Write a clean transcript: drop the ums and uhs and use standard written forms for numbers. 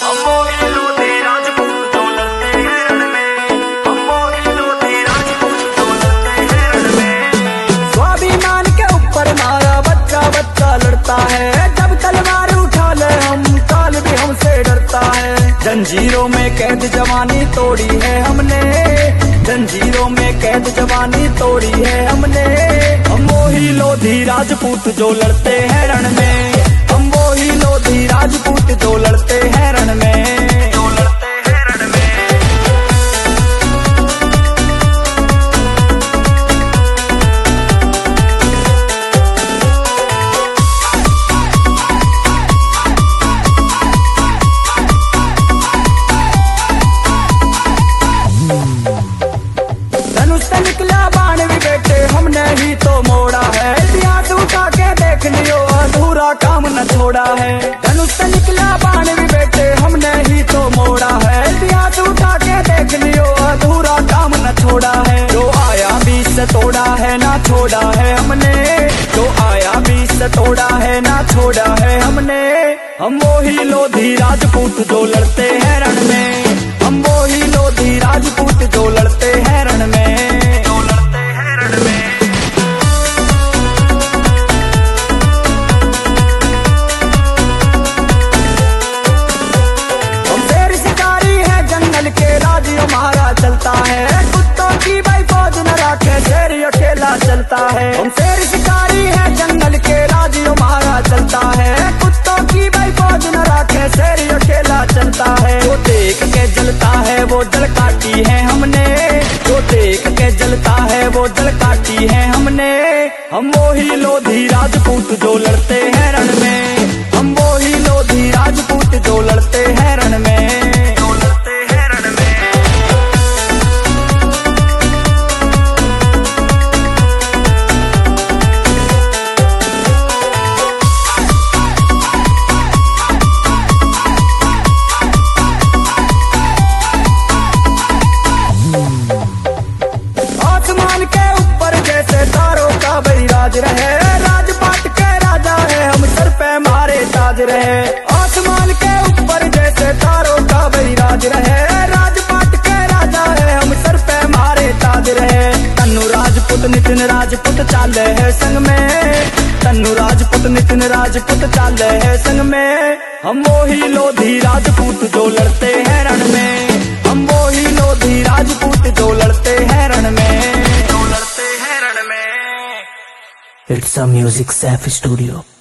स्वाभिमान के ऊपर हमारा बच्चा बच्चा लड़ता है। जब तलवार उठा ले हम काल भी हमसे डरता है। जंजीरों में कैद जवानी तोड़ी है हमने, जंजीरों में कैद जवानी तोड़ी है हमने। हम वो ही लोधी राजपूत जो लड़ते हैं रण में, हम वो ही लोधी राजपूत जो लड़ते हैं रण में। निकला बाण भी बेटे हमने ही तो मोड़ा है। इतिहास उठा के देख लियो अधूरा काम न छोड़ा है। धनुष से निकला बाण भी बेटे हमने ही तो मोड़ा है। इतिहास उठा के देख लियो अधूरा काम न छोड़ा है। जो आया बीच से तोड़ा है ना छोड़ा है हमने, जो आया बीच से तोड़ा है ना छोड़ा है हमने। हम वो ही लोधी राजपूत जो लड़ते हैं रण में, हम वो ही लोधी राजपूत जो लड़ते हैं रण में। हमारा चलता है कुत्तों की भाई फौज न राखे, शेर अकेला चलता है। हम शेर शिकारी है जंगल के राज हमारा चलता है। कुत्तों की भाई फौज न राखे, शेर अकेला चलता है। जो देख के जलता है वो जल काटी है हमने, जो देख के जलता है वो जल काटी है हमने। हम वो ही लोधी राजपूत जो लड़ते हैं रण में, हम वो ही लोधी राजपूत जो लड़ते हैं रण में। राज रहे राजपाट के राजा है हम सर पे मारे ताज रहे। आसमान के ऊपर जैसे तारों का भाई राज रहे, राजपाट के राजा है हम सर पे मारे ताज रहे। तन्नू राजपूत नितिन राजपूत चाले है संग में, तन्नू राजपूत नितिन राजपूत चाले है संग में। हम वो ही लोधी राजपूत जो लड़ते हैं रण में, हम वो ही लोधी राजपूत जो लड़ते हैं रण में। It's a Music Safe Studio.